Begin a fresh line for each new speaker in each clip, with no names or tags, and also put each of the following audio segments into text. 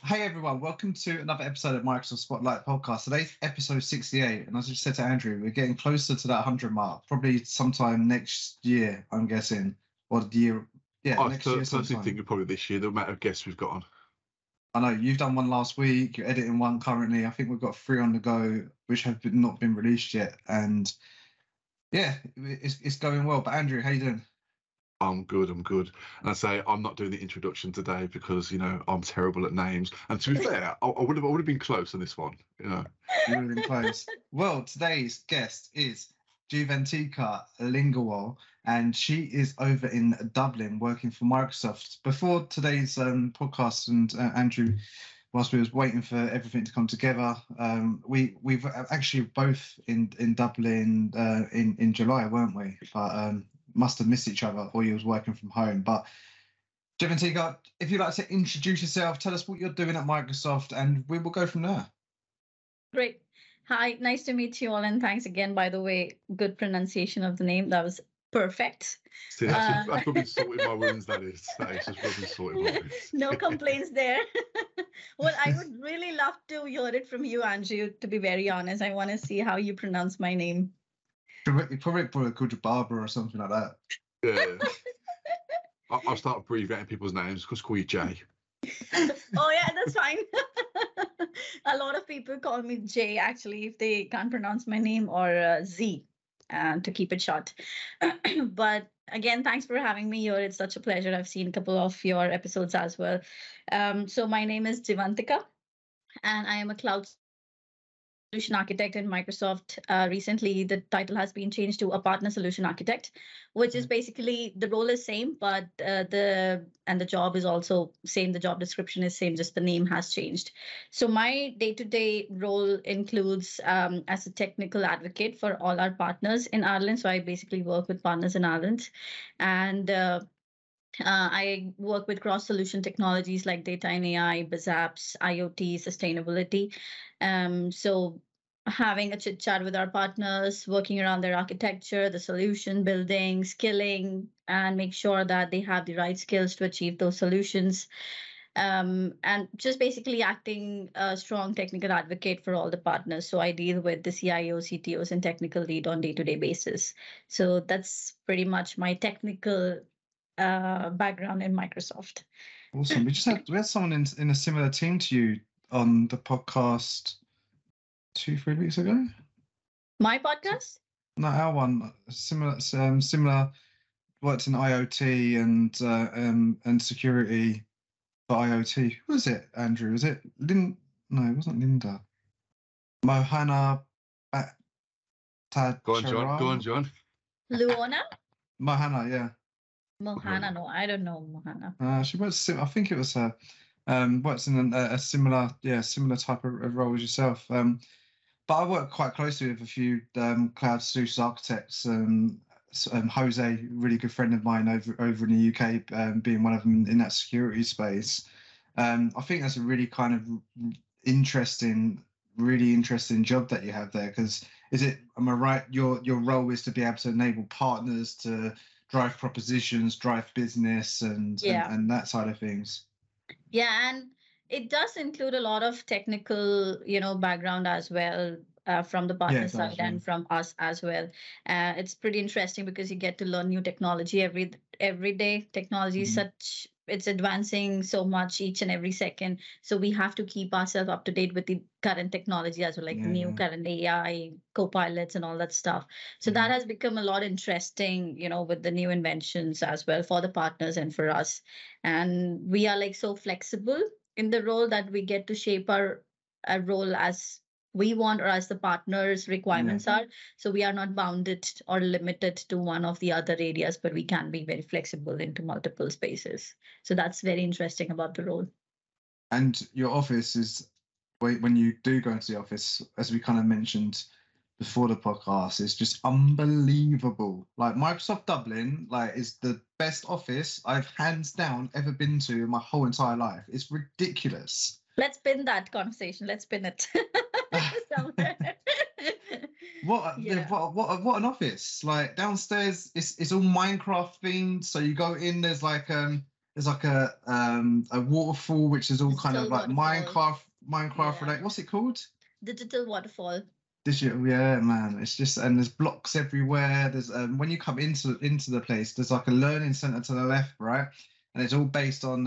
Hey everyone, welcome to another episode of Microsoft Spotlight Podcast. Today's episode 68, and as I just said to Andrew, we're getting closer to that 100 mark, probably sometime next year, I'm guessing, or the year, next year sometime.
I personally think probably this year, the amount of guests we've got on.
I know, you've done one last week, you're editing one currently, I think we've got 3 on the go, which have not been released yet, and yeah, it's going well. But Andrew, how you doing?
I'm good. And I say I'm not doing the introduction today because I'm terrible at names. And to be fair, I would have been close on this one.
You would have been close. Well, today's guest is Jivantika Lingawal, and she is over in Dublin working for Microsoft. Before today's podcast, and Andrew, whilst we was waiting for everything to come together, we've actually both in Dublin in July, weren't we? But must have missed each other, or you was working from home. But Jivantika, if you'd like to introduce yourself, tell us what you're doing at Microsoft, and we will go from there.
Great. Hi, nice to meet you all, and thanks again, by the way. Good pronunciation of the name. That was perfect.
See, that's probably sorted my wounds, that is. That is just probably sorted my wounds.
No complaints there. Well, I would really love to hear it from you, Andrew, to be very honest. I want to see how you pronounce my name.
You probably called Barbara or something like that.
Yeah. I'll start abbreviating people's names. Just call you Jay.
Oh yeah, that's fine. A lot of people call me Jay, actually, if they can't pronounce my name, or Z, to keep it short. But again, thanks for having me here. It's such a pleasure. I've seen a couple of your episodes as well. So my name is Jivantika, and I am a cloud solution architect in Microsoft. Recently, the title has been changed to a partner solution architect, which is basically the role is same, but the job is also same. The job description is same, just the name has changed. So my day-to-day role includes as a technical advocate for all our partners in Ireland. So I basically work with partners in Ireland, and I work with cross-solution technologies like data and AI, BizApps, IoT, sustainability. So having a chit chat with our partners, working around their architecture, the solution building, skilling, and make sure that they have the right skills to achieve those solutions. And just basically acting a strong technical advocate for all the partners. So I deal with the CIOs, CTOs, and technical lead on day-to-day basis. So that's pretty much my technical background in Microsoft.
Awesome. We had someone in a similar team to you on the podcast 2-3 weeks ago.
My podcast?
No, our one. Similar. Worked in IoT and security for IoT. Who was it, Andrew? Was it Lynn? No, it wasn't Linda. Mohana Tad.
Go on, John.
Luona?
Mohana, yeah.
Mohana, no, I don't know Mohana.
She works. I think it was her. Works in a similar type of role as yourself. But I work quite closely with a few cloud solutions architects. Jose, really good friend of mine over in the UK, being one of them in that security space. I think that's a really kind of really interesting job that you have there. Because am I right? Your role is to be able to enable partners to drive propositions, drive business, and that side of things.
Yeah, and it does include a lot of technical, background as well, from the partner side and from us as well. It's pretty interesting because you get to learn new technology every day. Technology is it's advancing so much each and every second. So we have to keep ourselves up to date with the current technology as well, like new current AI, co-pilots and all that stuff. So that has become a lot interesting, with the new inventions as well for the partners and for us. And we are like so flexible in the role that we get to shape our role as we want or as the partners' requirements are. So we are not bounded or limited to one of the other areas, but we can be very flexible into multiple spaces. So that's very interesting about the role.
And your office is, when you do go into the office, as we kind of mentioned before the podcast, is just unbelievable. Like Microsoft Dublin, is the best office I've hands down ever been to in my whole entire life. It's ridiculous.
Let's pin that conversation. Let's pin it.
What an office. Like downstairs it's all Minecraft themed. So you go in, there's there's like a waterfall which is all kind of
Digital
like
waterfall.
Minecraft
Yeah.
related. What's it called?
Digital waterfall.
Digital, yeah, man. It's just, and there's blocks everywhere. There's when you come into the place, there's like a learning center to the left, right? And it's all based on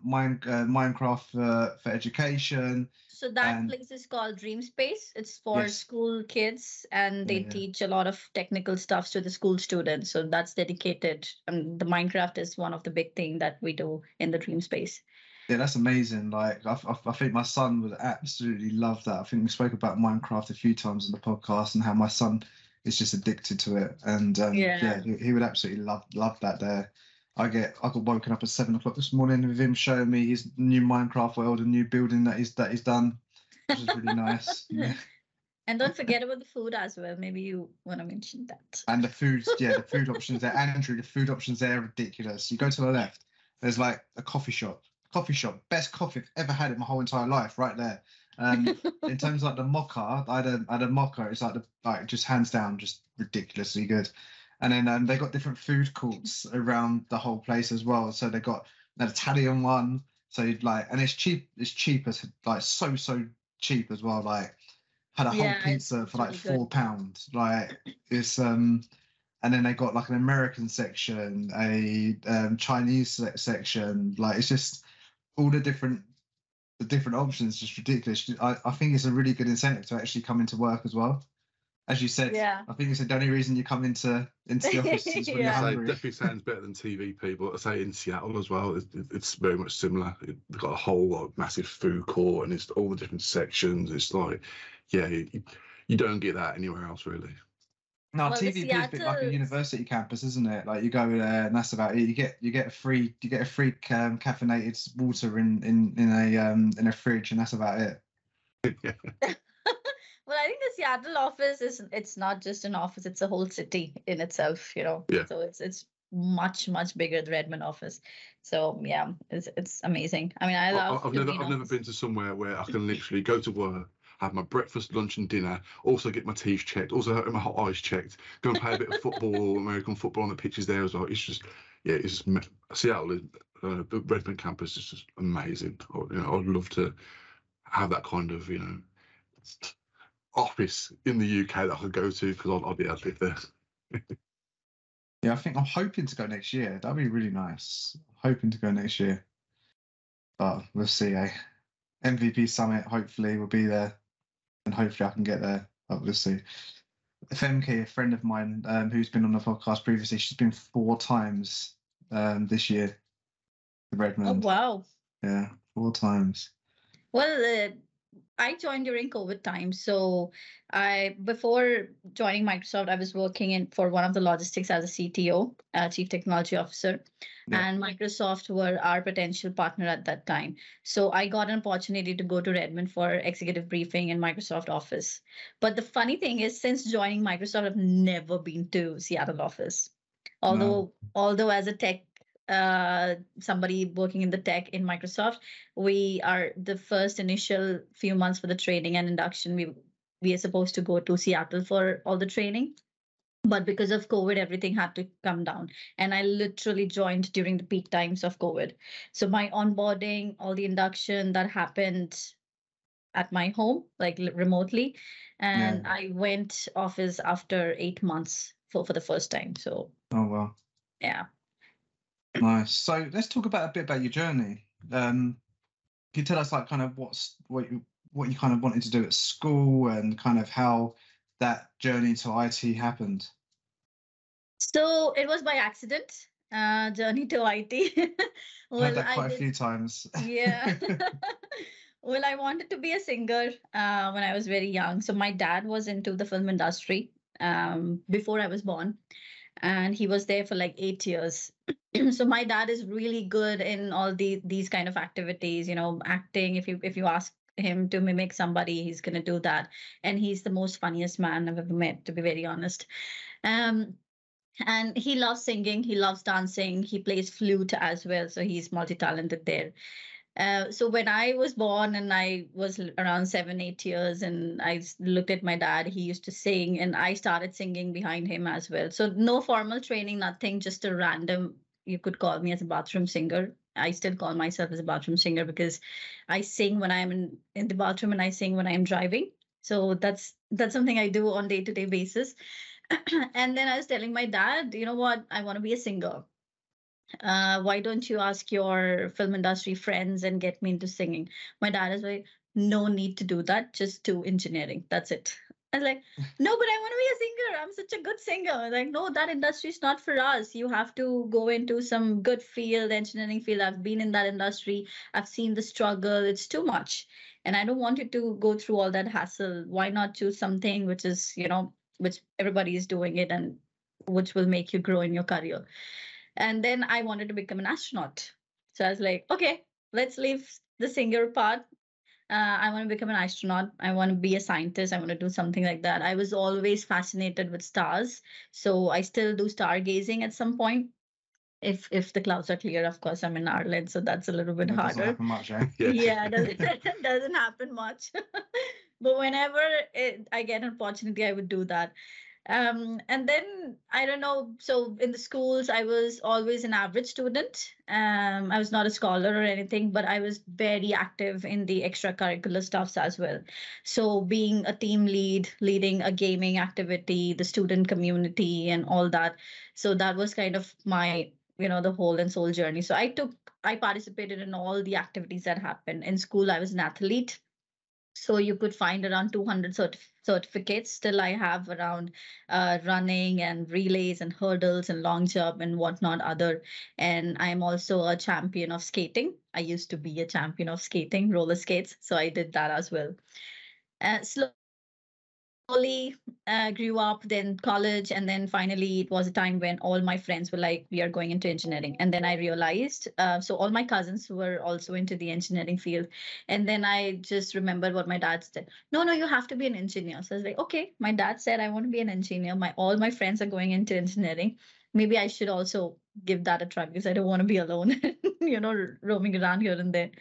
Minecraft for education.
So that
And
place is called Dream Space. It's for
yes,
school kids, and they
yeah,
teach a lot of technical stuff to the school students. So that's dedicated. And the Minecraft is one of the big thing that we do in the Dream Space.
yeah, that's amazing. Like, I think my son would absolutely love that. I think we spoke about Minecraft a few times in the podcast and how my son is just addicted to it. And
Yeah.
he would absolutely love that there. I got woken up at 7 o'clock this morning with him showing me his new Minecraft world, a new building that he's done, which is really nice. Yeah.
And don't forget about the food as well. Maybe you want to mention that.
And the food, yeah, the food options there. Andrew, the food options there are ridiculous. You go to the left, there's like a coffee shop, best coffee I've ever had in my whole entire life, right there. In terms of like the mocha, I had a mocha. It's like just hands down, just ridiculously good. And then they got different food courts around the whole place as well. So they got an Italian one. So you'd like, and it's cheap. It's cheap as like so cheap as well. Like had a whole
Yeah,
pizza for like
really good.
£4. Like it's and then they got like an American section, a Chinese section. Like it's just all the different options, just ridiculous. I think it's a really good incentive to actually come into work as well. As you said,
Yeah.
I think it's the only reason you come into the office is when you're
Yeah.
So it
hungry.
definitely sounds better than TVP, but I say in Seattle as well, it's very much similar. They've got a whole like, massive food court and it's all the different sections. It's like, yeah, you don't get that anywhere else really.
No,
Well, the
TVP is a bit like a
Seattle-
university campus, isn't it? Like you go there and that's about it. You get a free caffeinated water in a fridge and that's about it.
Well, I think the Seattle office it's not just an office, it's a whole city in itself, you know.
Yeah.
So it's much bigger the Redmond office. So yeah, it's amazing. I mean, I love
I've
the
never
main
never
office.
been to somewhere where I can literally go to work, have my breakfast, lunch, and dinner, also get my teeth checked, also have my hot eyes checked, go and play a bit of football, American football on the pitches there as well. It's just, yeah, it's just Seattle, the Redmond campus is just amazing. I'd love to have that kind of, office in the UK that I could go to because I'd be able to live there.
Yeah, I think I'm hoping to go next year. That'd be really nice. Hoping to go next year. But we'll see, eh? MVP Summit, hopefully we'll be there. And hopefully I can get there. But we'll see. Femke, a friend of mine who's been on the podcast previously, she's been 4 times this year to
Oh
Redmond.
wow.
Yeah, 4 times.
Well, I joined during COVID time. So before joining Microsoft, I was working for one of the logistics as a CTO, Chief Technology Officer,
Yeah.
and Microsoft were our potential partner at that time. So I got an opportunity to go to Redmond for executive briefing in Microsoft office. But the funny thing is, since joining Microsoft, I've never been to Seattle office. Although as a tech somebody working in the tech in Microsoft, we are the first initial few months for the training and induction. We are supposed to go to Seattle for all the training, but because of COVID, everything had to come down. And I literally joined during the peak times of COVID. So my onboarding, all the induction that happened at my home, like remotely, and I went office after 8 months for the first time. So
Oh well.
yeah.
Nice. So let's talk a bit about your journey. Can you tell us like kind of what you kind of wanted to do at school and kind of how that journey to IT happened?
So it was by accident, journey to IT.
I've heard that quite a few times.
Yeah. Well, I wanted to be a singer when I was very young. So my dad was into the film industry before I was born, and he was there for like 8 years. So my dad is really good in all these kind of activities, acting. If you ask him to mimic somebody, he's gonna do that. And he's the most funniest man I've ever met, to be very honest. And he loves singing, he loves dancing, he plays flute as well, so he's multi-talented there. So when I was born and I was around 7-8 years, and I looked at my dad, he used to sing, and I started singing behind him as well. So no formal training, nothing, just a random you could call me as a bathroom singer. I still call myself as a bathroom singer because I sing when I'm in the bathroom and I sing when I'm driving. So that's something I do on day-to-day basis. And then I was telling my dad, you know what, I want to be a singer. Why don't you ask your film industry friends and get me into singing? My dad is like, no need to do that, just do engineering. That's it. I was like, no, but I want to be a singer. I'm such a good singer. I was like, no, that industry is not for us. You have to go into some good field, engineering field. I've been in that industry. I've seen the struggle. It's too much. And I don't want you to go through all that hassle. Why not choose something which is, which everybody is doing it and which will make you grow in your career? And then I wanted to become an astronaut. So I was like, okay, let's leave the singer part. I want to become an astronaut. I want to be a scientist. I want to do something like that. I was always fascinated with stars. So I still do stargazing at some point. If the clouds are clear, of course, I'm in Ireland, so that's a little bit
That doesn't
harder.
happen much, eh?
Yeah, doesn't happen much. But whenever I get an opportunity, I would do that. And then I don't know. So in the schools, I was always an average student. I was not a scholar or anything, but I was very active in the extracurricular stuffs as well. So being a team lead, leading a gaming activity, the student community, and all that. So that was kind of my, the whole and soul journey. So I participated in all the activities that happened in school. I was an athlete. So you could find around 200 certificates. Still, I have around running and relays and hurdles and long jump and whatnot other. And I'm also a champion of skating. I used to be a champion of skating, roller skates. So I did that as well. Slowly grew up, then college, and then finally it was a time when all my friends were like, we are going into engineering. And then I realized, so all my cousins were also into the engineering field. And then I just remembered what my dad said. No, you have to be an engineer. So I was like, okay, my dad said I want to be an engineer. All my friends are going into engineering. Maybe I should also give that a try because I don't want to be alone, roaming around here and there.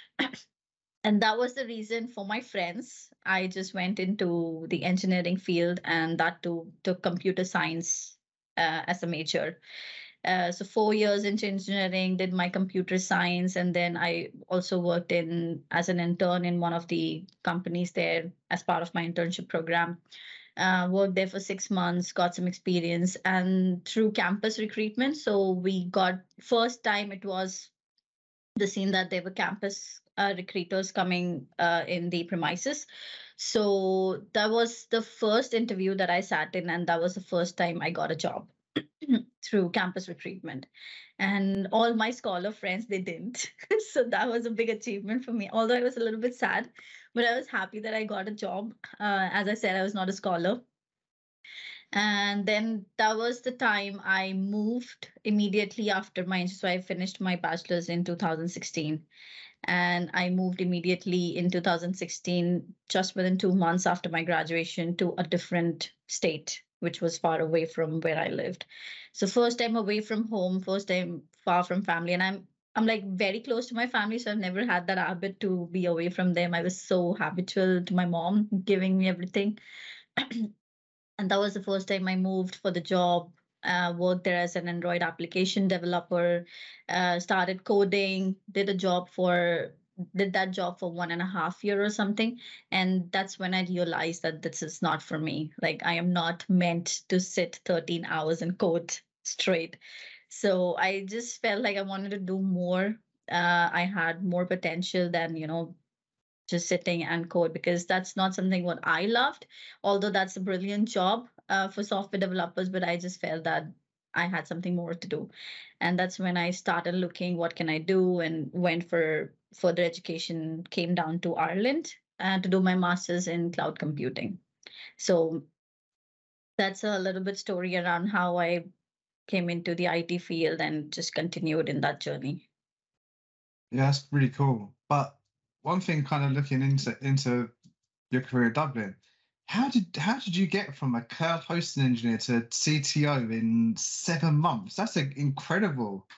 And that was the reason for my friends. I just went into the engineering field, and that too took computer science as a major. So 4 years into engineering, did my computer science, and then I also worked as an intern in one of the companies there as part of my internship program. Worked there for 6 months, got some experience, and through campus recruitment. So we got, first time it was the scene that there were campus recruiters coming in the premises. So that was the first interview that I sat in, and that was the first time I got a job through campus recruitment. And all my scholar friends, they didn't. So that was a big achievement for me, although I was a little bit sad, but I was happy that I got a job. As I said, I was not a scholar. And then that was the time I moved immediately after so I finished my bachelor's in 2016. And I moved immediately in 2016, just within 2 months after my graduation, to a different state, which was far away from where I lived. So first time away from home, first time far from family. And I'm like very close to my family, so I've never had that habit to be away from them. I was so habitual to my mom giving me everything. And that was the first time I moved for the job. Worked there as an Android application developer, started coding, did that job for 1.5 years or something. And that's when I realized that this is not for me. Like, I am not meant to sit 13 hours and code straight. So I just felt like I wanted to do more. I had more potential than, just sitting and code, because that's not something what I loved, although that's a brilliant job for software developers, but I just felt that I had something more to do. And that's when I started looking, what can I do, and went for further education, came down to Ireland to do my master's in cloud computing. So that's a little bit story around how I came into the IT field and just continued in that journey.
Yeah, that's really cool. But one thing, kind of looking into your career at Dublin, how did you get from a cloud hosting engineer to CTO in 7 months? That's incredible.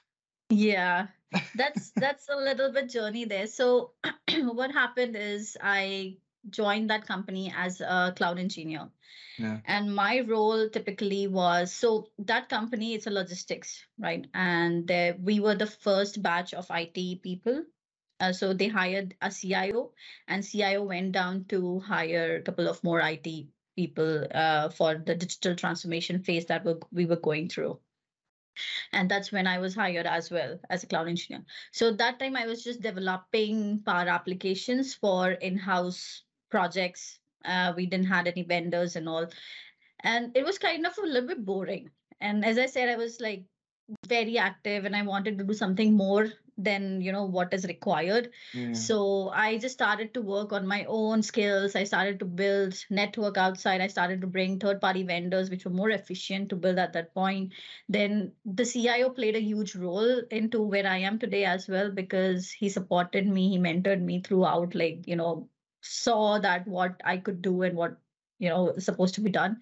Yeah, that's a little bit journey there. So what happened is I joined that company as a cloud engineer.
Yeah.
And my role typically was, so that company, it's a logistics, right? And we were the first batch of IT people. So they hired a CIO, and CIO went down to hire a couple of more IT people for the digital transformation phase that we were going through. And that's when I was hired as well as a cloud engineer. So that time I was just developing Power Applications for in-house projects. We didn't had any vendors and all, and it was kind of a little bit boring. And as I said, I was like very active and I wanted to do something more than what is required.
Yeah.
So I just started to work on my own skills. I started to build network outside. I started to bring third party vendors which were more efficient to build at that point. Then the CIO played a huge role into where I am today as well, because he supported me, he mentored me throughout, like saw that what I could do and what is supposed to be done.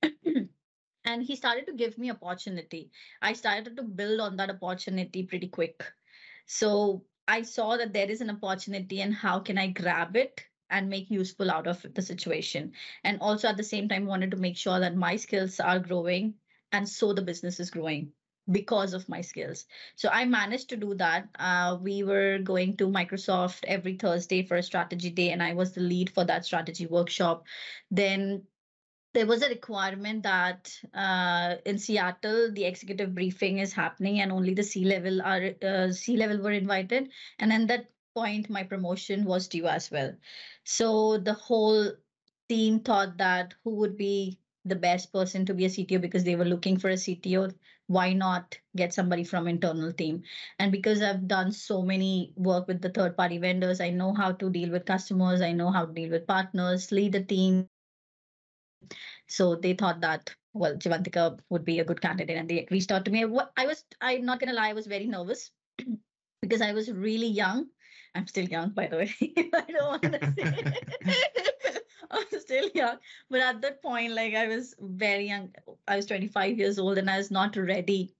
And he started to give me opportunity. I started to build on that opportunity pretty quick. So I saw that there is an opportunity, and how can I grab it and make useful out of the situation. And also at the same time wanted to make sure that my skills are growing, and so the business is growing because of my skills. So I managed to do that. We were going to Microsoft every Thursday for a strategy day, and I was the lead for that strategy workshop. Then there was a requirement that in Seattle, the executive briefing is happening, and only the C level were invited. And at that point, my promotion was due as well. So the whole team thought that who would be the best person to be a CTO, because they were looking for a CTO. Why not get somebody from internal team? And because I've done so many work with the third party vendors, I know how to deal with customers. I know how to deal with partners, lead a team. So they thought that, well, Jivantika would be a good candidate, and they reached out to me. I'm not gonna lie, I was very nervous because I was really young. I'm still young, by the way. I don't want to say I'm still young, but at that point, like, I was very young. I was 25 years old, and I was not ready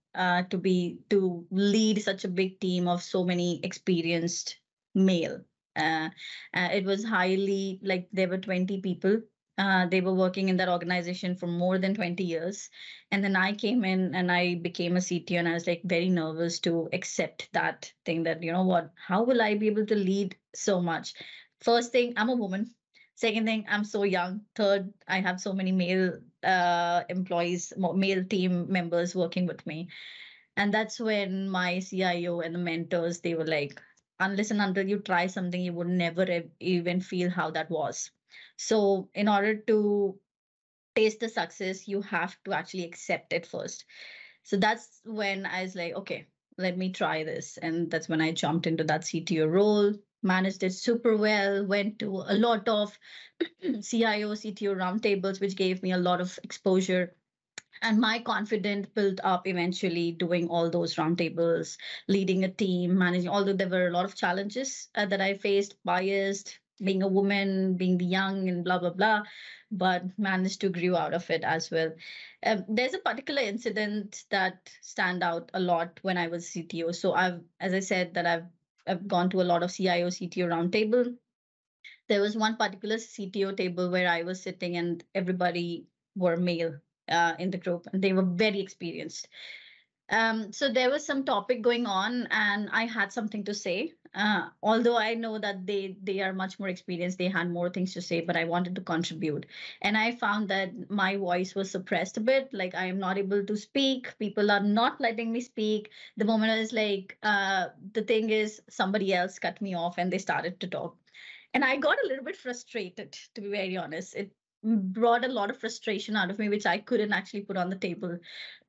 to lead such a big team of so many experienced male. It was highly, like, there were 20 people. They were working in that organization for more than 20 years. And then I came in and I became a CTO, and I was like very nervous to accept that thing that, what, how will I be able to lead so much? First thing, I'm a woman. Second thing, I'm so young. Third, I have so many male employees, male team members working with me. And that's when my CIO and the mentors, they were like, unless and until you try something, you would never even feel how that was. So in order to taste the success, you have to actually accept it first. So that's when I was like, okay, let me try this. And that's when I jumped into that CTO role, managed it super well, went to a lot of CIO, CTO roundtables, which gave me a lot of exposure. And my confidence built up eventually doing all those roundtables, leading a team, managing, although there were a lot of challenges that I faced, biased, being a woman, being the young and blah, blah, blah, but managed to grow out of it as well. There's a particular incident that stand out a lot when I was CTO. So as I said, that I've gone to a lot of CIO, CTO roundtable. There was one particular CTO table where I was sitting and everybody were male in the group, and they were very experienced. So there was some topic going on, and I had something to say. Although I know that they are much more experienced, they had more things to say, but I wanted to contribute. And I found that my voice was suppressed a bit, like I am not able to speak. People are not letting me speak. The moment I was like, the thing is, somebody else cut me off and they started to talk. And I got a little bit frustrated, to be very honest. It brought a lot of frustration out of me, which I couldn't actually put on the table.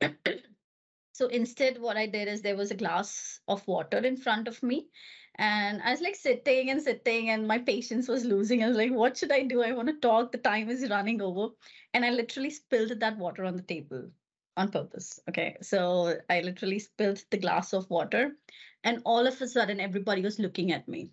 So instead, what I did is there was a glass of water in front of me. And I was like sitting and sitting, and my patience was losing. I was like, what should I do? I want to talk. The time is running over. And I literally spilled that water on the table on purpose. Okay. So I literally spilled the glass of water. And all of a sudden, everybody was looking at me.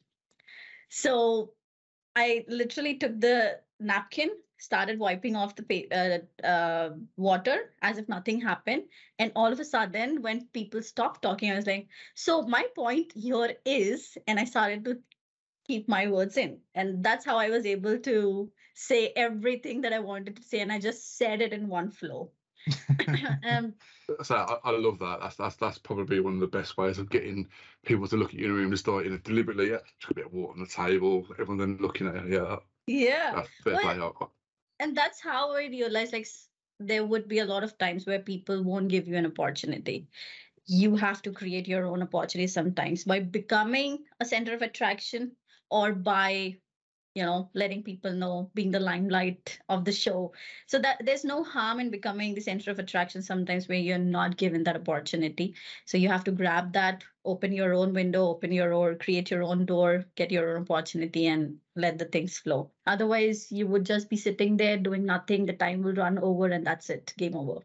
So I literally took the napkin, started wiping off the water as if nothing happened. And all of a sudden, when people stopped talking, I was like, so my point here is, and I started to keep my words in. And that's how I was able to say everything that I wanted to say. And I just said it in one flow. um,
So I love that. That's probably one of the best ways of getting people to look at you in a room and start, deliberately, just a bit of water on the table, everyone then looking at you.
yeah.
That's fair play.
And that's how I realized, like, there would be a lot of times where people won't give you an opportunity. You have to create your own opportunity sometimes by becoming a center of attraction, or by letting people know, being the limelight of the show. So that there's no harm in becoming the center of attraction sometimes where you're not given that opportunity. So you have to grab that, open your own window, create your own door, get your own opportunity, and let the things flow. Otherwise, you would just be sitting there doing nothing. The time will run over, and that's it. Game over.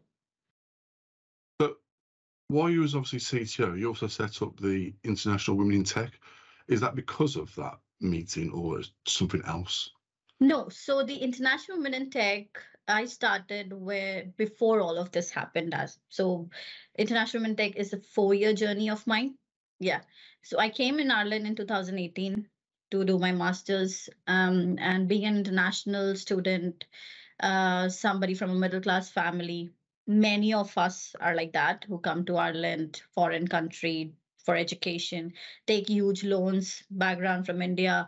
But while you was obviously CTO, you also set up the International Women in Tech. Is that because of that meeting, or something else?
No. So the International Women in Tech, I started before all of this happened. So International Women in Tech is a 4-year journey of mine. Yeah. So I came in Ireland in 2018 to do my master's, and being an international student, somebody from a middle class family. Many of us are like that, who come to Ireland, foreign country, for education, take huge loans, background from India,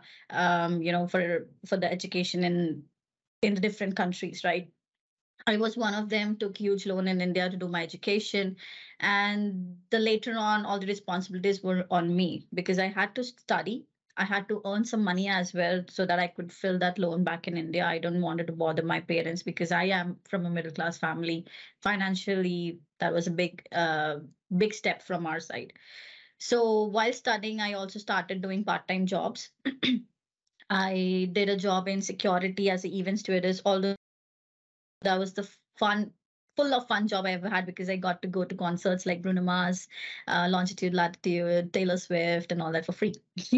for the education in the different countries, right? I was one of them, took huge loan in India to do my education. And later on, all the responsibilities were on me because I had to study. I had to earn some money as well so that I could fill that loan back in India. I don't wanted to bother my parents because I am from a middle class family. Financially, that was a big step from our side. So while studying, I also started doing part-time jobs. I did a job in security as an event stewardess, although that was the full of fun job I ever had because I got to go to concerts like Bruno Mars, Longitude, Latitude, Taylor Swift, and all that for free.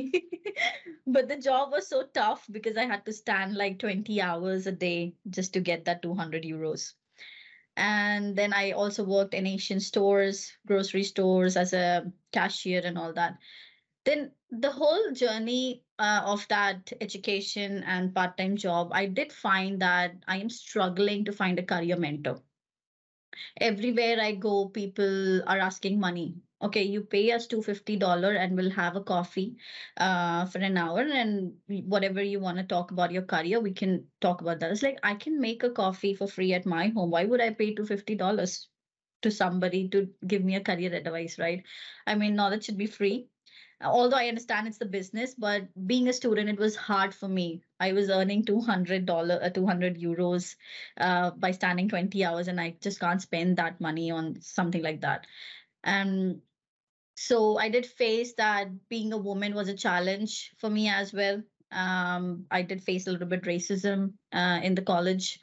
But the job was so tough because I had to stand like 20 hours a day just to get that 200 euros. And then I also worked in Asian stores, grocery stores as a cashier and all that. Then the whole journey of that education and part-time job, I did find that I am struggling to find a career mentor. Everywhere I go, people are asking money. Okay, you pay us $250 and we'll have a coffee for an hour, and whatever you want to talk about your career, we can talk about that. It's like, I can make a coffee for free at my home. Why would I pay $250 to somebody to give me a career advice, right? I mean, knowledge should be free. Although I understand it's the business, but being a student, it was hard for me. I was earning $200, 200 euros by standing 20 hours, and I just can't spend that money on something like that. And so I did face that being a woman was a challenge for me as well. I did face a little bit racism in the college,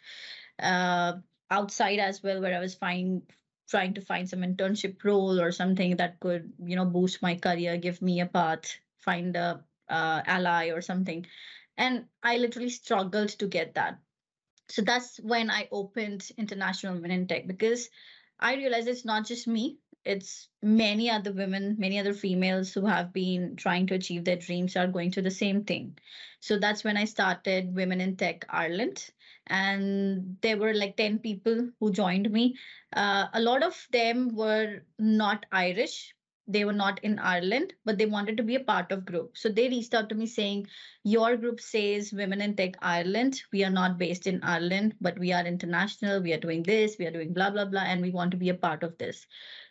outside as well, where I was trying to find some internship role or something that could, boost my career, give me a path, find a ally or something. And I literally struggled to get that. So that's when I opened International Women in Tech, because I realized it's not just me. It's many other women, many other females who have been trying to achieve their dreams are going through the same thing. So that's when I started Women in Tech Ireland. And there were like 10 people who joined me. A lot of them were not Irish. They were not in Ireland, but they wanted to be a part of group. So they reached out to me saying, your group says Women in Tech Ireland. We are not based in Ireland, but we are international. We are doing this, we are doing blah, blah, blah, and we want to be a part of this.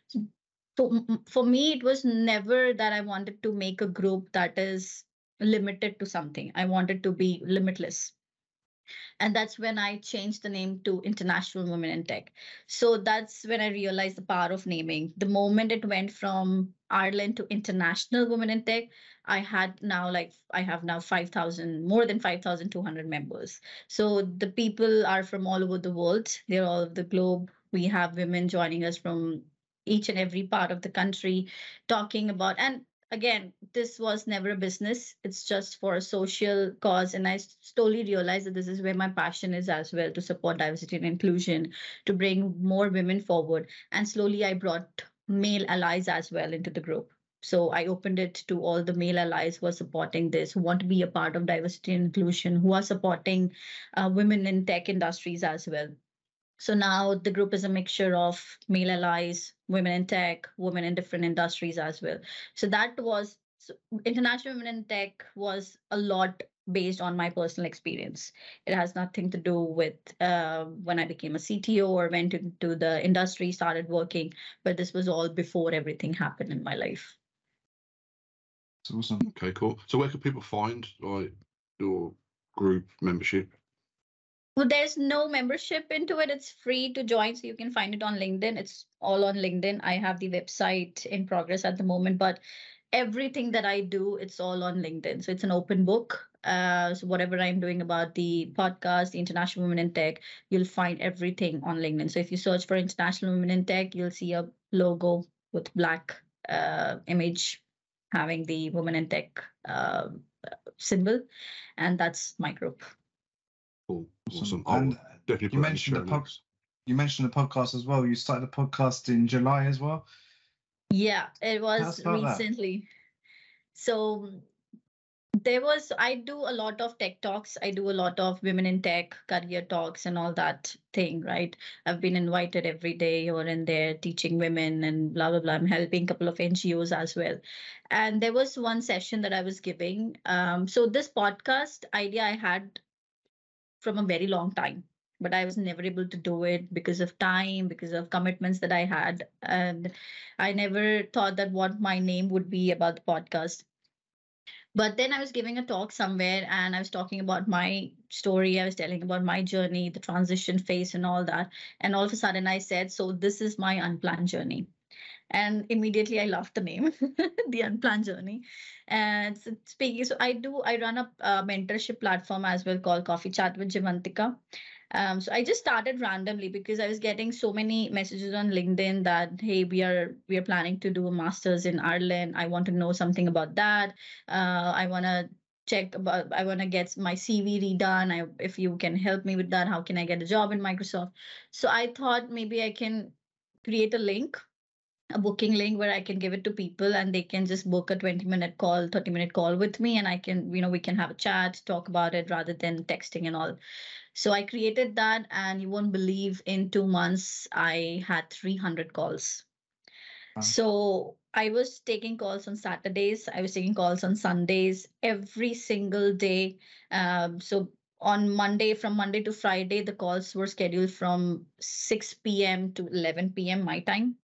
So for me, it was never that I wanted to make a group that is limited to something. I wanted to be limitless. And that's when I changed the name to International Women in Tech. So that's when I realized the power of naming. The moment it went from Ireland to International Women in Tech, I have now more than 5,200 members. So the people are from all over the world. They're all over the globe. We have women joining us from each and every part of the country, talking about, and again, this was never a business. It's just for a social cause. And I slowly realized that this is where my passion is as well, to support diversity and inclusion, to bring more women forward. And slowly I brought male allies as well into the group. So I opened it to all the male allies who are supporting this, who want to be a part of diversity and inclusion, who are supporting women in tech industries as well. So now the group is a mixture of male allies, women in tech, women in different industries as well. So that was so International Women in Tech was a lot based on my personal experience. It has nothing to do with when I became a CTO or went into the industry, started working, but this was all before everything happened in my life.
It's awesome.
Okay, cool. So where can people find like your group membership?
Well, there's no membership into it. It's free to join, so you can find it on LinkedIn. It's all on LinkedIn. I have the website in progress at the moment, but everything that I do, it's all on LinkedIn. So it's an open book. So whatever I'm doing about the podcast, the International Women in Tech, you'll find everything on LinkedIn. So if you search for International Women in Tech, you'll see a logo with black image having the Women in Tech symbol, and that's my group.
Cool.
Awesome.
I'll
And
definitely put
you
that in
mentioned
the
the
show notes.
you mentioned the podcast as well. You started the podcast in July as well.
Yeah, it
Tell us
was
about that.
recently. So I do a lot of tech talks. I do a lot of women in tech career talks and all that thing, right? I've been invited every day or in there teaching women and blah, blah, blah. I'm helping a couple of NGOs as well. And there was one session that I was giving. So this podcast idea I had from a very long time, but I was never able to do it because of time, because of commitments that I had. And I never thought that what my name would be about the podcast. But then I was giving a talk somewhere and I was talking about my story. I was telling about my journey, the transition phase, and all that. And all of a sudden I said, so this is my unplanned journey. And immediately I loved the name, the Unplanned Journey. And speaking, so I run a mentorship platform as well called Coffee Chat with Jivantika. So I just started randomly because I was getting so many messages on LinkedIn that, hey, we are planning to do a master's in Ireland. I want to know something about that. I want to I want to get my CV redone. If you can help me with that, how can I get a job in Microsoft? So I thought maybe I can create a booking link where I can give it to people and they can just book a 20-minute call, 30-minute call with me, and I can, we can have a chat, talk about it rather than texting and all. So I created that, and you won't believe in 2 months, I had 300 calls.
Wow.
So I was taking calls on Saturdays, I was taking calls on Sundays, every single day. So on from Monday to Friday, the calls were scheduled from 6 p.m. to 11 p.m. my time.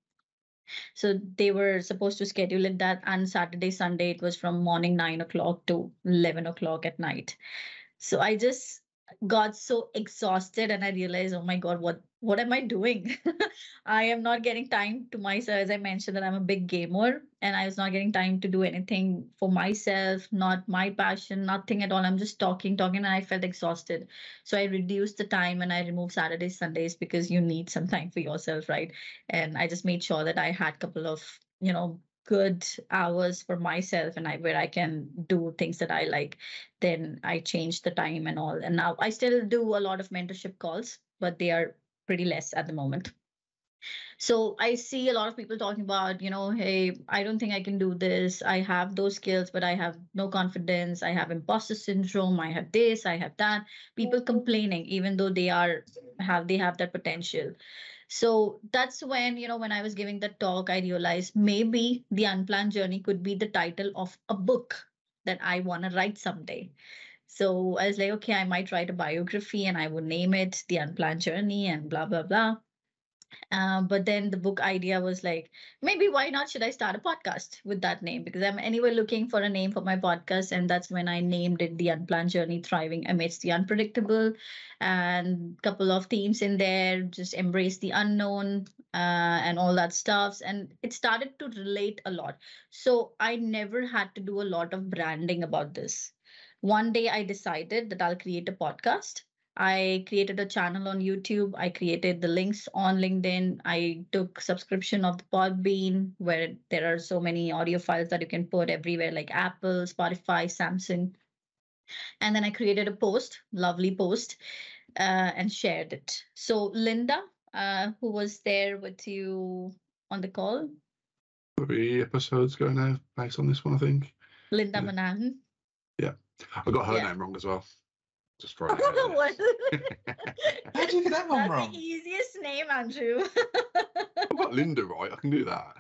So they were supposed to schedule it that, and Saturday, Sunday, it was from morning 9 o'clock to 11 o'clock at night. So I just got so exhausted and I realized, oh my God, what am I doing? I am not getting time to myself. As I mentioned, that I'm a big gamer and I was not getting time to do anything for myself, not my passion, nothing at all. I'm just talking, and I felt exhausted. So I reduced the time and I removed Saturdays, Sundays because you need some time for yourself, right? And I just made sure that I had a couple of, good hours for myself and where I can do things that I like. Then I changed the time and all. And now I still do a lot of mentorship calls, but they are pretty less at the moment. So I see a lot of people talking about, hey, I don't think I can do this. I have those skills, but I have no confidence. I have imposter syndrome. I have this, I have that. People complaining, even though they have that potential. So that's when, when I was giving the talk, I realized maybe the Unplanned Journey could be the title of a book that I want to write someday. So I was like, okay, I might write a biography and I would name it The Unplanned Journey and blah, blah, blah. But then the book idea was like, maybe why not should I start a podcast with that name? Because I'm anyway looking for a name for my podcast. And that's when I named it The Unplanned Journey, Thriving Amidst the Unpredictable. And a couple of themes in there, just embrace the unknown and all that stuff. And it started to relate a lot. So I never had to do a lot of branding about this. One day I decided that I'll create a podcast. I created a channel on YouTube. I created the links on LinkedIn. I took subscription of the Podbean, where there are so many audio files that you can put everywhere, like Apple, Spotify, Samsung. And then I created a post, lovely post, and shared it. So Linda, who was there with you on the call?
3 episodes ago now, based on this one, I think.
Linda
Yeah.
Manahan.
I got her
Yeah.
name wrong as well. Just throwing it out
What?
there.
How'd you get that one
That's
wrong?
the easiest name, Andrew.
I've got Linda right. I can do that.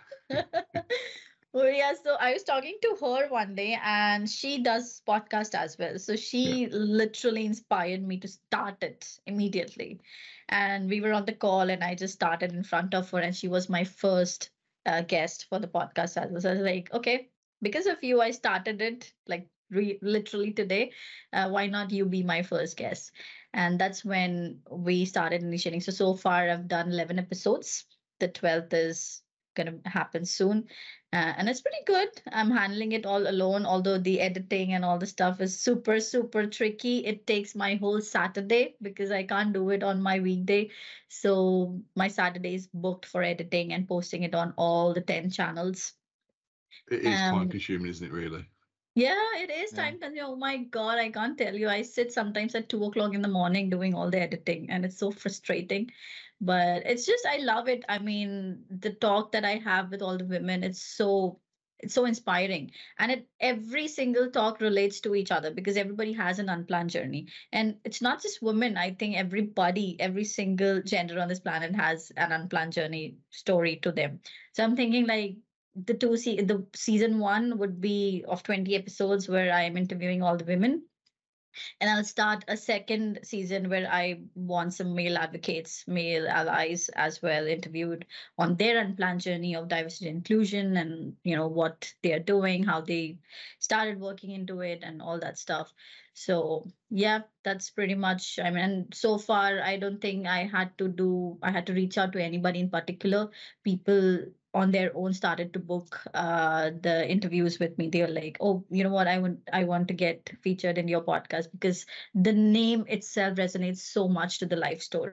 Well, yeah, so I was talking to her one day and she does podcast as well. So she literally inspired me to start it immediately. And we were on the call and I just started in front of her and she was my first guest for the podcast as well. So I was like, okay, because of you, I started it like literally today. Why not you be my first guest? And that's when we started initiating. So far I've done 11 episodes. The 12th is going to happen soon. And it's pretty good. I'm handling it all alone, although the editing and all the stuff is super, super tricky. It takes my whole Saturday because I can't do it on my weekday. So my Saturday is booked for editing and posting it on all the 10 channels.
It is time consuming, isn't it, really?
Yeah, it is time consuming. Oh my God, I can't tell you. I sit sometimes at 2 o'clock in the morning doing all the editing, and it's so frustrating. But it's just, I love it. I mean, the talk that I have with all the women, it's so inspiring. And every single talk relates to each other because everybody has an unplanned journey. And it's not just women. I think everybody, every single gender on this planet has an unplanned journey story to them. So I'm thinking like, the season 1 would be of 20 episodes where I am interviewing all the women, and I'll start a second season where I want some male advocates, male allies as well, interviewed on their unplanned journey of diversity and inclusion, and what they are doing, how they started working into it, and all that stuff. So yeah, that's pretty much. I mean, and so far, I don't think I had to reach out to anybody in particular. People on their own started to book the interviews with me. They were like, oh, you know what, I want to get featured in your podcast because the name itself resonates so much to the life story.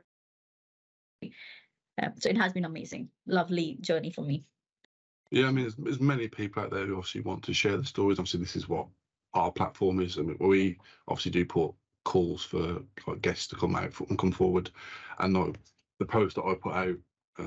So it has been amazing, lovely journey for me.
Yeah, I mean, there's many people out there who obviously want to share the stories. Obviously, this is what our platform is. I mean, we obviously do put calls for like guests to come out and come forward, and like the post that I put out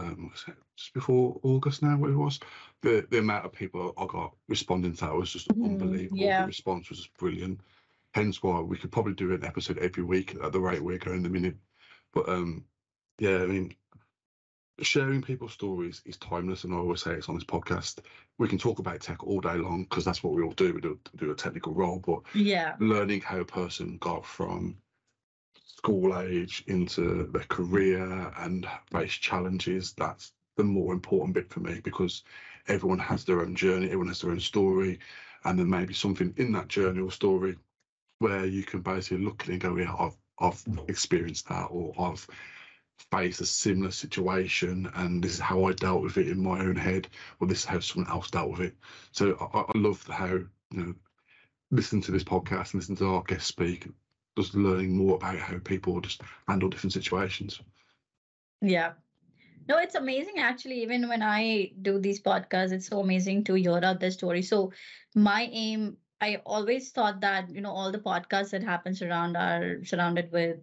just before August now, what it was, the amount of people I got responding to that was just unbelievable.
Yeah.
The response was just brilliant. Hence why we could probably do an episode every week at the rate we're going in the minute. But yeah, I mean, sharing people's stories is timeless, and I always say it's on this podcast. We can talk about tech all day long because that's what we all do. We do a technical role, but
Yeah,
learning how a person got from school age into their career and face challenges, that's the more important bit for me, because everyone has their own journey, everyone has their own story, and there may be something in that journey or story where you can basically look at it and go, yeah, I've experienced that, or I've faced a similar situation and this is how I dealt with it in my own head, or this is how someone else dealt with it. So I love how, listening to this podcast and listening to our guests speak, just learning more about how people just handle different situations.
yeah. No, it's amazing actually. Even when I do these podcasts, it's so amazing to hear out their story. So my aim, I always thought that, all the podcasts that happens around are surrounded with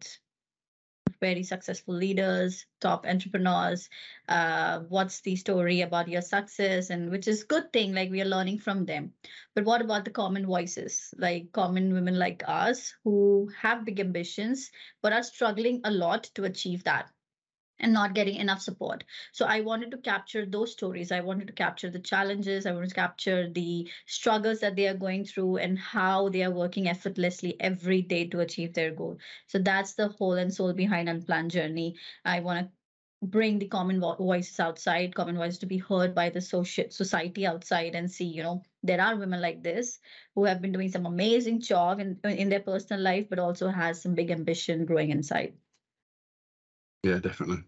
very successful leaders, top entrepreneurs. What's the story about your success? And which is good thing, like we are learning from them. But what about the common voices, like common women like us who have big ambitions, but are struggling a lot to achieve that and not getting enough support? So I wanted to capture those stories. I wanted to capture the challenges. I wanted to capture the struggles that they are going through and how they are working effortlessly every day to achieve their goal. So that's the whole and soul behind Unplanned Journey. I want to bring the common voices outside, common voices to be heard by the society outside, and see, there are women like this who have been doing some amazing job in their personal life, but also has some big ambition growing inside.
Yeah, definitely.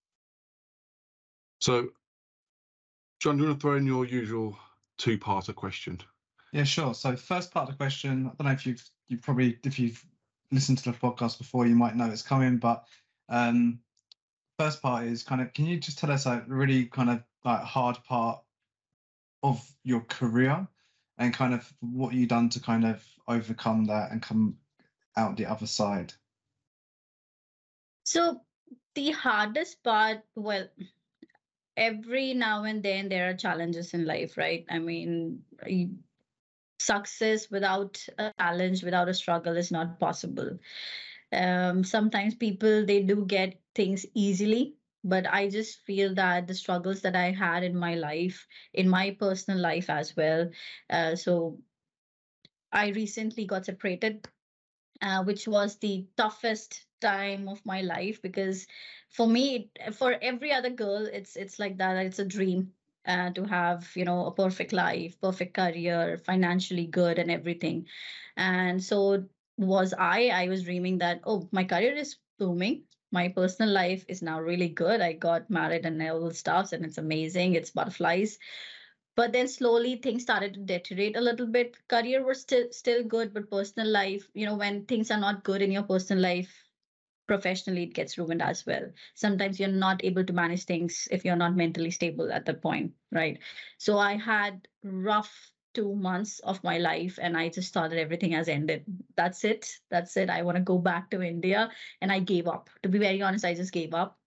So, John, do you want to throw in your usual two-parter question?
Yeah, sure. So first part of the question, I don't know if if you've listened to the podcast before, you might know it's coming, but first part is kind of, can you just tell us a really kind of like hard part of your career and kind of what you've done to kind of overcome that and come out the other side?
So the hardest part, well, every now and then there are challenges in life, right? I mean, success without a challenge, without a struggle is not possible. Sometimes people, they do get things easily, but I just feel that the struggles that I had in my life, in my personal life as well. So I recently got separated, which was the toughest time of my life, because for me, for every other girl, it's like that. It's a dream to have, a perfect life, perfect career, financially good, and everything. And so was I. I was dreaming that, oh, my career is booming. My personal life is now really good. I got married and all the stuff, and it's amazing. It's butterflies. But then slowly things started to deteriorate a little bit. Career was still good, but personal life, when things are not good in your personal life, professionally it gets ruined as well. Sometimes you're not able to manage things if you're not mentally stable at that point, right? So I had rough 2 months of my life, and I just thought that everything has ended. That's it. I want to go back to India, and I gave up. To be very honest, I just gave up.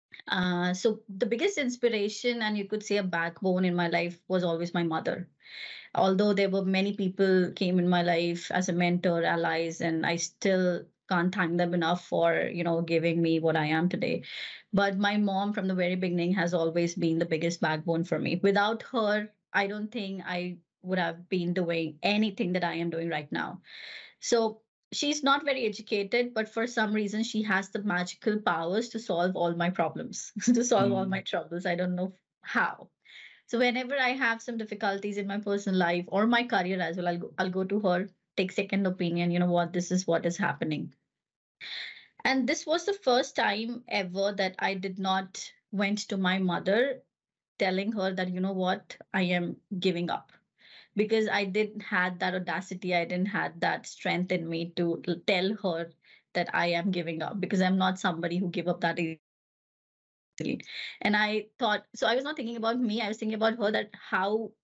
So the biggest inspiration, and you could say a backbone in my life, was always my mother. Although there were many people came in my life as a mentor, allies, and I still can't thank them enough for, giving me what I am today. But my mom from the very beginning has always been the biggest backbone for me. Without her, I don't think I would have been doing anything that I am doing right now. So she's not very educated, but for some reason she has the magical powers to solve all my problems, to solve all my troubles. I don't know how. So whenever I have some difficulties in my personal life or my career as well, I'll go to her, take second opinion. You know what? This is what is happening. And this was the first time ever that I did not went to my mother telling her that, you know what, I am giving up, because I didn't had that audacity. I didn't had that strength in me to tell her that I am giving up, because I'm not somebody who give up that easily. And I thought, so I was not thinking about me. I was thinking about her, that how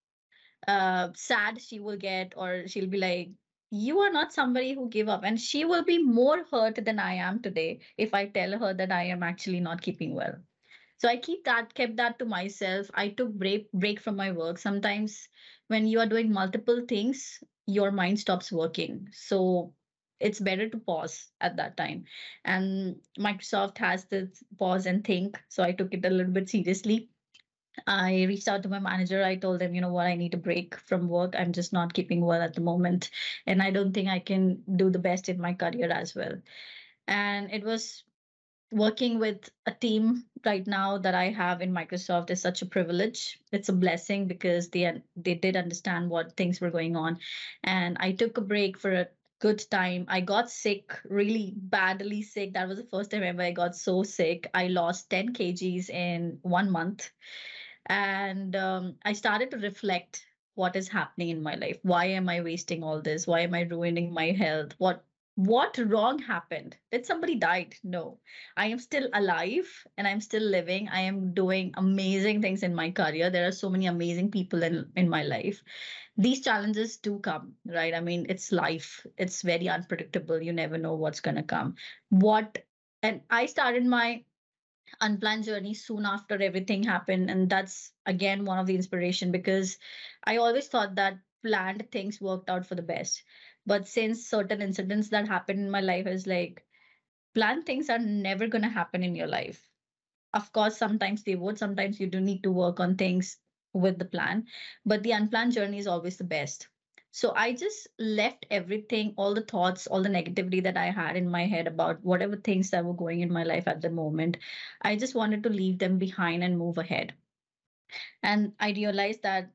sad she will get, or she'll be like, you are not somebody who give up, and she will be more hurt than I am today if I tell her that I am actually not keeping well. So I kept that to myself. I took break from my work. Sometimes when you are doing multiple things, your mind stops working. So it's better to pause at that time. And Microsoft has this pause and think. So I took it a little bit seriously. I reached out to my manager. I told them, you know what, I need a break from work. I'm just not keeping well at the moment. And I don't think I can do the best in my career as well. And it was working with a team right now that I have in Microsoft is such a privilege. It's a blessing, because they did understand what things were going on. And I took a break for a good time. I got sick, really badly sick. That was the first time ever I got so sick. I lost 10 kgs in 1 month. And I started to reflect what is happening in my life. Why am I wasting all this? Why am I ruining my health? What wrong happened? Did somebody died? No. I am still alive and I'm still living. I am doing amazing things in my career. There are so many amazing people in my life. These challenges do come, right? I mean, it's life. It's very unpredictable. You never know what's gonna come. What and I started my unplanned journey soon after everything happened, and that's again one of the inspiration, because I always thought that planned things worked out for the best. But since certain incidents that happened in my life, is like, planned things are never going to happen in your life. Of course, sometimes they would, sometimes you do need to work on things with the plan, but the unplanned journey is always the best. So I just left everything, all the thoughts, all the negativity that I had in my head about whatever things that were going in my life at the moment. I just wanted to leave them behind and move ahead. And I realized that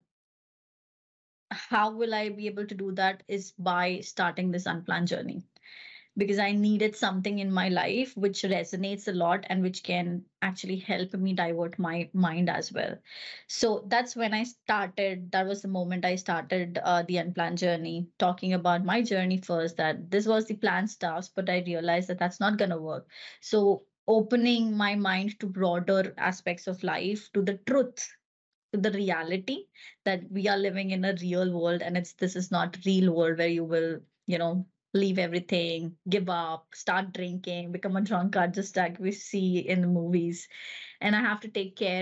how will I be able to do that is by starting this unplanned journey, because I needed something in my life which resonates a lot and which can actually help me divert my mind as well. So that's when I started. That was the moment I started the unplanned journey, talking about my journey first, that this was the planned stuff, but I realized that that's not going to work. So opening my mind to broader aspects of life, to the truth, to the reality that we are living in a real world, and this is not real world where you will, leave everything, give up, start drinking, become a drunkard, just like we see in the movies. And I have to take care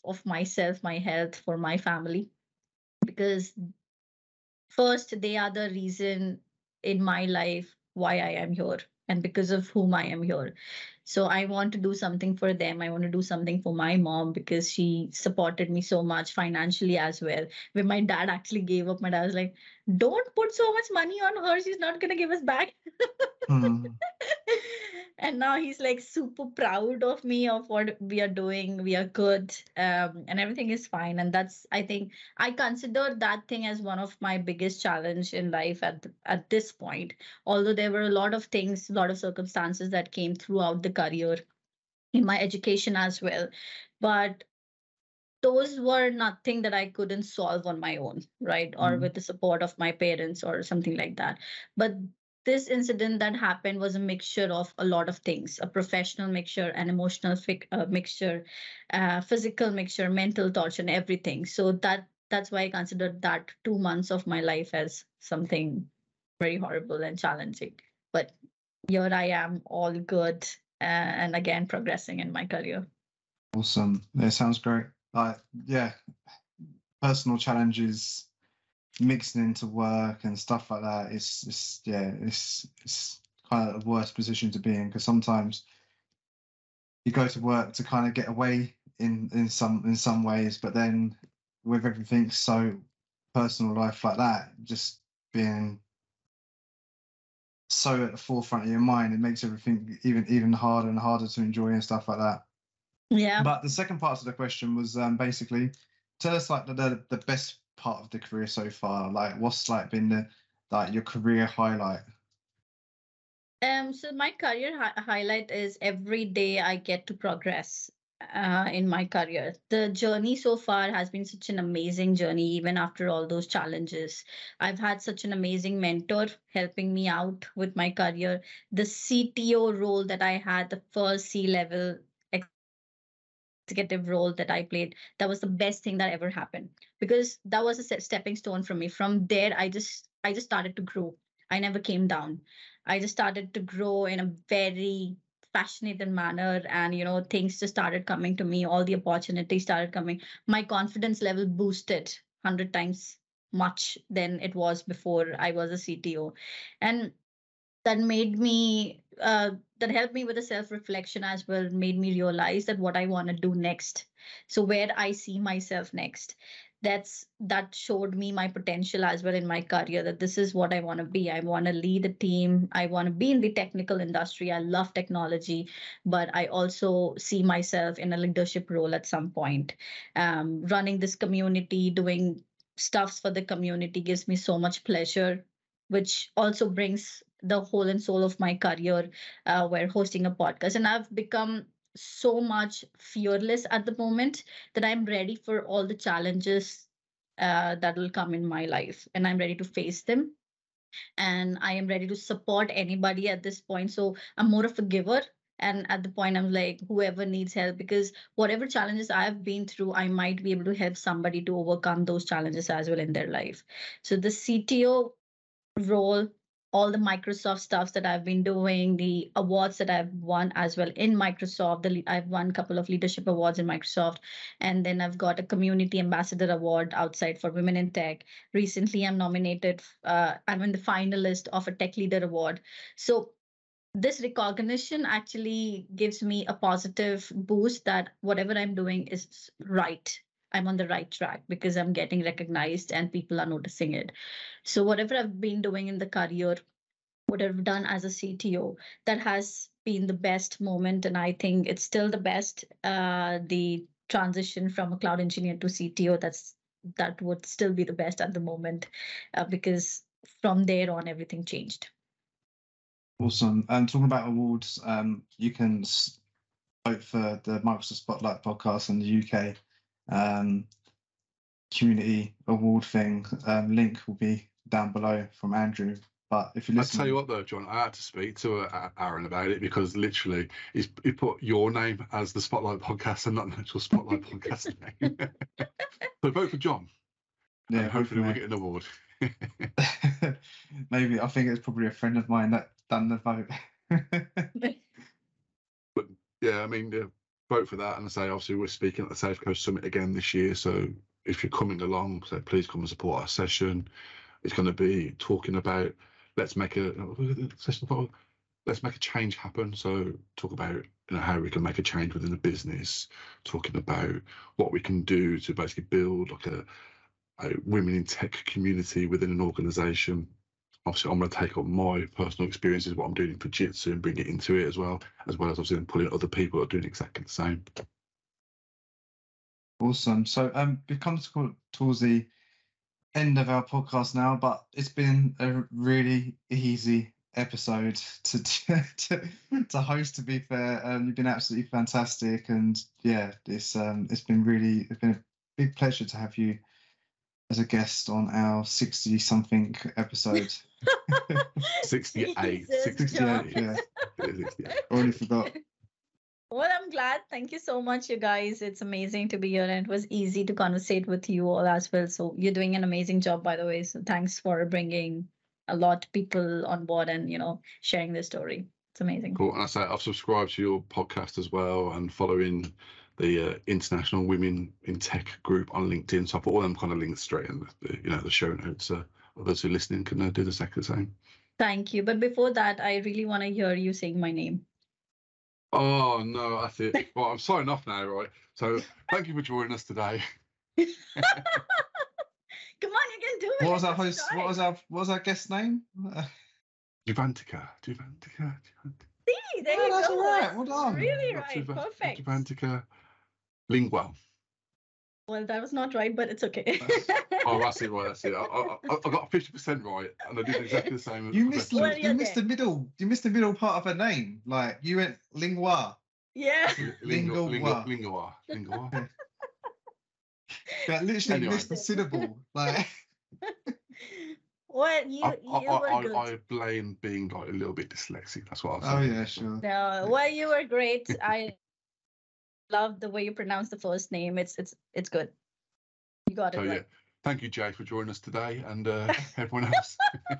of myself, my health, for my family, because first, they are the reason in my life why I am here and because of whom I am here. So I want to do something for them. I want to do something for my mom because she supported me so much financially as well. When my dad actually gave up, my dad was like, "Don't put so much money on her. She's not gonna give us back."
Hmm.
And now he's like super proud of me, of what we are doing. We are good, and everything is fine. And that's, I think, I consider that thing as one of my biggest challenge in life at this point. Although there were a lot of things, a lot of circumstances that came throughout the career, in my education as well, but those were nothing that I couldn't solve on my own, right? Or
Hmm.
with the support of my parents or something like that. But this incident that happened was a mixture of a lot of things: a professional mixture, an emotional mixture, physical mixture, mental torture, and everything. So that's why I considered that 2 months of my life as something very horrible and challenging. But here I am, all good, and again progressing in my career.
Awesome. Yeah, sounds great. Like, yeah, personal challenges mixing into work and stuff like that. It's yeah, it's kind of the worst position to be in, because sometimes you go to work to kind of get away in some ways, but then with everything so personal life like that, just being so at the forefront of your mind, it makes everything even harder and harder to enjoy and stuff like that.
Yeah.
But the second part of the question was basically, tell us like the best part of the career so far. Like, what's like been the like your career highlight?
So my career highlight is every day I get to progress in my career. The journey so far has been such an amazing journey, even after all those challenges. I've had such an amazing mentor helping me out with my career. The CTO role that I had, the first C-level executive role that I played, that was the best thing that ever happened, because that was a stepping stone for me. From there, I just started to grow. I never came down. I just started to grow in a very passionate manner, and things just started coming to me. All the opportunities started coming. My confidence level boosted 100 times much than it was before I was a CTO. And that made me that helped me with the self reflection as well, made me realize that what I want to do next, so where I see myself next. That showed me my potential as well in my career, that this is what I want to be. I want to lead a team. I want to be in the technical industry. I love technology, but I also see myself in a leadership role at some point. Running this community, doing stuffs for the community gives me so much pleasure, which also brings the whole and soul of my career, where hosting a podcast. And I've become so much fearless at the moment that I'm ready for all the challenges that will come in my life, and I'm ready to face them. And I am ready to support anybody at this point. So I'm more of a giver. And at the point, I'm like, whoever needs help, because whatever challenges I've been through, I might be able to help somebody to overcome those challenges as well in their life. So the CTO role, all the Microsoft stuffs that I've been doing, the awards that I've won as well in Microsoft. I've won a couple of leadership awards in Microsoft, and then I've got a community ambassador award outside for women in tech. Recently, I'm nominated. I'm in the finalist of a tech leader award. So this recognition actually gives me a positive boost that whatever I'm doing is right. I'm on the right track because I'm getting recognized and people are noticing it. So whatever I've been doing in the career, what I've done as a CTO, that has been the best moment, and I think it's still the best. The transition from a cloud engineer to CTO, that would still be the best at the moment, because from there on everything changed.
Awesome. And talking about awards, you can vote for the Microsoft Spotlight podcast in the UK community award thing. Link will be down below from Andrew. But if you
I'll
listen,
tell you what though, John, I had to speak to Aaron about it, because literally he put your name as the Spotlight podcast and not the actual Spotlight podcast name. So vote for John.
yeah,
and hopefully we'll get an award.
Maybe. I think it's probably a friend of mine that done the vote.
But yeah, I mean, vote for that. And I say, obviously, we're speaking at the Safe Coast Summit again this year. So if you're coming along, so please come and support our session. It's going to be talking about let's make a change happen. So talk about how we can make a change within the business, talking about what we can do to basically build like a women in tech community within an organization. Obviously, I'm going to take on my personal experiences, what I'm doing in Fujitsu, and bring it into it as well as obviously pulling other people that are doing exactly the same.
Awesome. So we've come towards the end of our podcast now, but it's been a really easy episode to host, to be fair. You've been absolutely fantastic, and yeah, it's been a big pleasure to have you as a guest on our 60-something episode.
68.
68,
yeah.
68.
Already forgot.
Well, I'm glad. Thank you so much, you guys. It's amazing to be here, and it was easy to conversate with you all as well. So you're doing an amazing job, by the way. So thanks for bringing a lot of people on board and, sharing this story. It's amazing.
Cool. And I say I've subscribed to your podcast as well and following the International Women in Tech group on LinkedIn. So I put all them kind of links straight in the show notes. Others who are listening can do exactly the same.
Thank you. But before that, I really want to hear you saying my name.
Oh, no, that's it. Well, I'm signing off now, right? So thank you for joining us today.
Come on, you can do it.
What was our host? What was our guest name?
Juvantika.
See, there you
that's
go.
all right.
That's
Well done.
really right. Perfect.
Juvantika Lingua.
Well, that was not right, but it's okay.
Oh, that's it, right. That's it. I got 50% right, and I did exactly the same.
You missed
the
middle. You missed the middle part of her name. Like you went lingua.
Yeah.
Lingua.
That literally
Anyway.
missed the syllable. Like.
Well, you were good.
I blame being like a little bit dyslexic. That's what I was
Oh
saying.
yeah, sure.
No, well, you were great. I love the way you pronounce the first name. It's good. You got it
So
right.
yeah, thank you, Jay, for joining us today, and everyone else.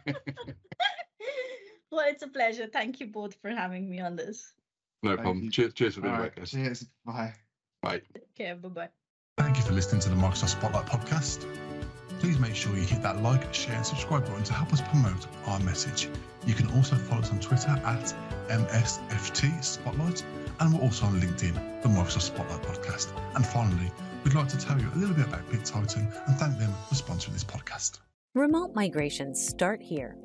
Well, it's a pleasure. Thank you both for having me on this.
No
Thank
problem.
you.
Cheers for being
All
back,
right.
guys.
Cheers. Bye.
Bye.
Okay, bye-bye.
Thank you for listening to the Microsoft Spotlight podcast. Please make sure you hit that like, share, and subscribe button to help us promote our message. You can also follow us on Twitter at MSFT Spotlight, and we're also on LinkedIn, the Microsoft Spotlight podcast. And finally, we'd like to tell you a little bit about BitTitan and thank them for sponsoring this podcast.
Remote migrations start here.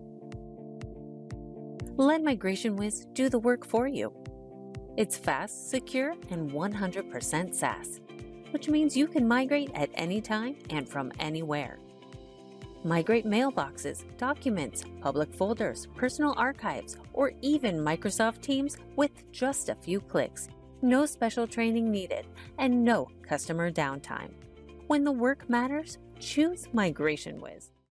Let MigrationWiz do the work for you. It's fast, secure, and 100% SaaS, which means you can migrate at any time and from anywhere. Migrate mailboxes, documents, public folders, personal archives, or even Microsoft Teams with just a few clicks. No special training needed and no customer downtime. When the work matters, choose MigrationWiz.